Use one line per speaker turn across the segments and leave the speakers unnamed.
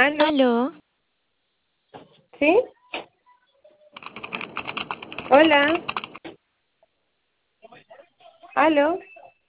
¿Aló?
Aló,
¿Sí? Hola. ¿Aló?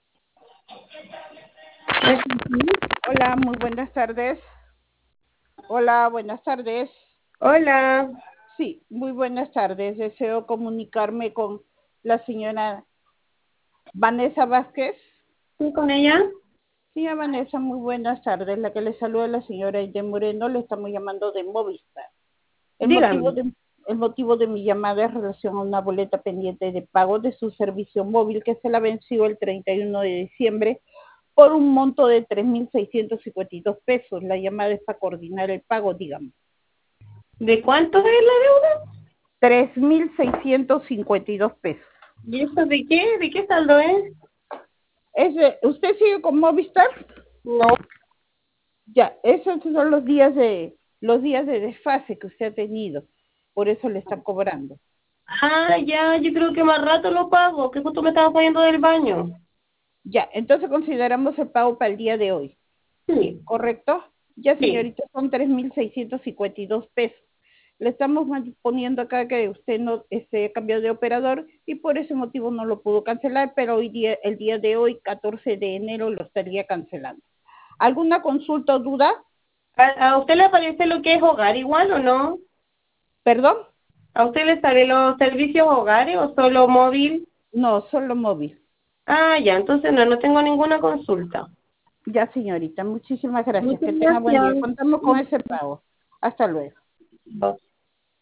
¿Me escuchas?
Hola, muy buenas tardes. Hola, buenas tardes.
Hola.
Sí, muy buenas tardes. Deseo comunicarme con la señora Vanessa Vázquez.
¿Sí con ella?
Señora Vanessa, muy buenas tardes. La que le saluda es la señora Aide Moreno. Le estamos llamando de Movistar. El motivo
Dígame.
de, el motivo de mi llamada es relación a una boleta pendiente de pago de su servicio móvil que se la venció el 31 de diciembre por un monto de 3.652 pesos. La llamada es para coordinar el pago, digamos.
¿De cuánto es la deuda?
3.652 pesos.
¿Y eso de qué? ¿De qué saldo es?
¿Usted sigue con Movistar?
No.
Ya, esos son los días de desfase que usted ha tenido. Por eso le están cobrando.
Ah, ya, yo creo que más rato lo pago, que justo me estaba saliendo del baño.
Ya, entonces consideramos el pago para el día de hoy,
Sí,
¿correcto? Ya,
sí.
señorita, son 3.652 pesos. Le estamos poniendo acá que usted no cambió de operador y por ese motivo no lo pudo cancelar, pero el día de hoy, 14 de enero, lo estaría cancelando. ¿Alguna consulta o duda?
¿A usted le aparece lo que es hogar igual o no?
¿Perdón?
¿A usted le sale los servicios hogares o solo móvil?
No, solo móvil.
Ah, ya, entonces no tengo ninguna consulta.
Ya, señorita, muchísimas gracias.
Muchas
Que tenga buen día.
gracias.
Contamos con ese pago. Hasta luego.